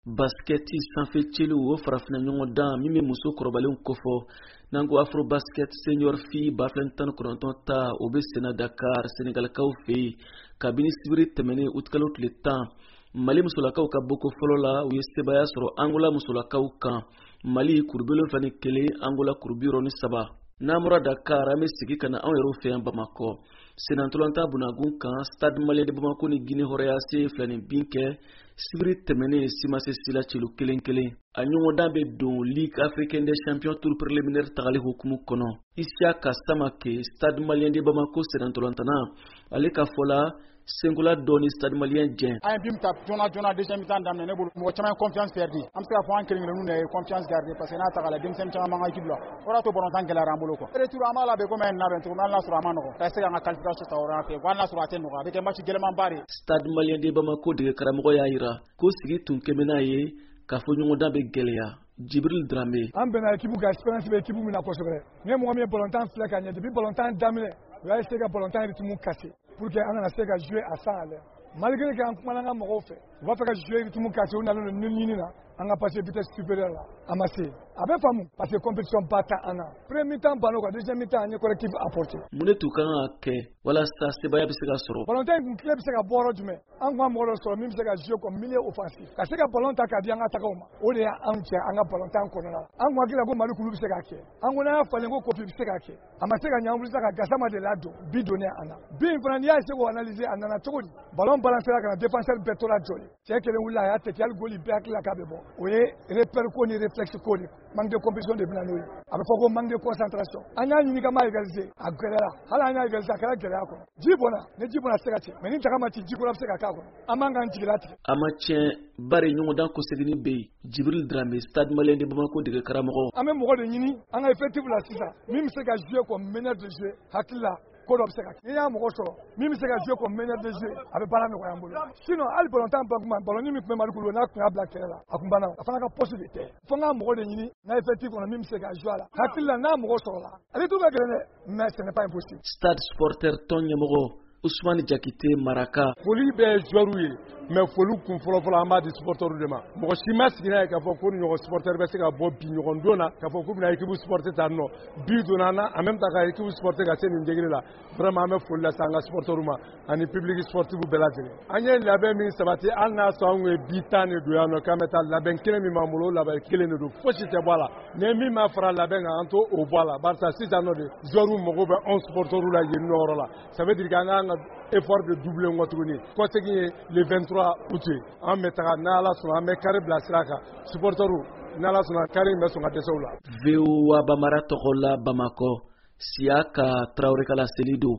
Basketi sanfɛ celu o farafina ɲɔgɔn dan min bɛ muso kɔrɔbalenw kofɔ n'an ko afro basket senior fille ba19 ta o bɛ senna Dakar Senegalikaw fɛ yen kabini sibiri tɛmɛnen utikalo tile 10 Mali musolakaw ka boko fɔlɔ la u ye sebaya sɔrɔ Angola musolakaw kan Mali kuru 71 Angola kuru 63 n'an bɔra Dakar an bɛ sigi ka na anw yɛrɛw fɛ yan Bamakɔ senatolanta bunagun kan Stade Malien de Bamako ni Guinée Horéase filanin bin kɛ sibiri tɛmɛnen Simase Sila celu kelen a ɲɔgɔndan bɛ don Ligue Africaine des Champions tour préliminaire tagali hukumu kɔnɔ Isiaka Samake Stade Malien de Bamako senatolantana ale ka fɔ la Sengola dɔɔni Stade Malien jɛn an bi ta jona deuxième mi-temps daminɛ ne bolo mɔgɔ caman confiance perdu an bɛ se ka fɔ an kelen-kelenninw de ye confiance gardée parce que n'a ta k'a lajɛ denmisɛnnin caman b'an ka équipe la o y'a to ballon-tan gɛlɛyara an bolo quoi retour an b'a labɛn comme un labɛn cogo min hali n'a sɔrɔ a ma nɔgɔn ka se k'an ka qualification ta o yɔrɔ fɛ hali n'a sɔrɔ a tɛ nɔgɔn a bɛ kɛ match gɛlɛmanba de Stade Malien de Bamako dege karamɔgɔ y'a jira ko sigi tun kɛmɛ n'a ye k'a fɔ ɲɔgɔndan bɛ gɛlɛya Jibril Dramé an bɛnna équipe ka expérience bɛ équipe min na kosɛbɛ ni mɔgɔ min ye ballon-tan filɛ ka ɲɛ depuis ballon-tan daminɛ u y'a essayer ka ballon-tan rythme casser pour que an kana se ka jouer à 100 à l'heure malgré que an kumana an ka mɔgɔw fɛ u b'a fɛ ka jouer rythme casser u nalen don ɲini na an ka passer vitesse supérieure la a ma se a bɛ faamu parce que compétition ba ta an na premier mi-temps banna quoi deuxième mi-temps an ye collectif apporté mun de tun kan ka kɛ walasa sebaya bɛ se ka sɔrɔ ballon-tan in kun tile bɛ se ka bɔ yɔrɔ jumɛn an kun ka mɔgɔ dɔ sɔrɔ min bɛ se ka jouer comme milieu offensif ka se ka ballon ta k'a di an ka tagaw ma o de y'an cɛ an ka ballon-tan kɔnɔna la an kun hakili la ko Mali kulu bɛ se k'a kɛ an ko n'an y'a falen ko Kofi bɛ se k'a kɛ a ma se ka ɲɛ an wulila ka Gassama de ladon bi donné an na bi in fana n'i y'a essayer k'o analyser a nana cogo di ballon balancera ka na défenseur bɛɛ tora jɔli cɛ kelen wulila a y'a tɛgɛ hali goli bɛɛ hakili la k'a bɛ bɔ o ye repère ko ni réflexe ko de manque de compétition de bɛna n'o ye a bɛ fɔ ko manque de concentration an y'a ɲini ka ma égaliser a gɛlɛyara hali an y'a égaliser a kɛra gɛlɛya kɔnɔ ji bɔnna ni ji bɔnna a tɛ se ka cɛ mais ni daga ma ci ji kura bɛ se ka k'a kɔnɔ an man k'an jigi latigɛ a ma tiɲɛ bari ɲɔgɔndan kɔseginin bɛ yen Jibril Dramé Stade Malien de Bamako dege karamɔgɔ an bɛ mɔgɔ de ɲini an ka effectif la sisan min bɛ se ka jouer comme meneur de jeu hakili la ko dɔ bɛ se ka kɛ n'i y'a mɔgɔ sɔrɔ min bɛ se ka jouer comme meneur de jeu a bɛ baara nɔgɔya an bolo sinon hali ballon-tan ban kuma ballon min tun bɛ Mali kulu n'a tun y'a bila kɛrɛ la a tun banna a fana ka poste de tɛ fo n ka mɔgɔ de ɲini n ka effectif kɔnɔ min bɛ se ka jouer a la hakili la n'a mɔgɔ sɔrɔ la ale tout bɛ gɛlɛn dɛ mais ce n'est pas impossible. Stade supporter tɔn ɲɛmɔgɔ Ousmane Jakite Maraka foli bɛ joueur ye mais foli kun fɔlɔ an b'a di supporter de ma mɔgɔ si ma sigi n'a ye k'a fɔ ko ɲɔgɔn supporter bɛ se ka bɔ bi ɲɔgɔn don na k'a fɔ k'u bɛna équipe supporter ta nɔ bi donna na en même temps ka équipe supporter ka se nin degré la vraiment an bɛ foli lase an ka supporter ma ani public sportif bɛɛ lajɛlen an ye labɛn min sabati hali n'a sɔrɔ anw ye bi 10 de don yan nɔ k'an bɛ taa labɛn kelen min b'an bolo o labɛn kelen de don fosi tɛ bɔ a la ni min ma fara labɛn kan an to o bɔ a la barisa sisan nɔ de joueur mago bɛ anw supporter la yen nɔ yɔrɔ la ça veut dire que an k'an ka effort de doubler nkɔ tuguni kɔsegin ye le 23 août an bɛ taga n'Ala sɔnna an bɛ kari bila sira kan supporteru n'Ala sɔnna kari in bɛ sɔn ka dɛsɛ u la. VOA Bamara tɔgɔ la Bamakɔ Siaka Traoré kala seli don.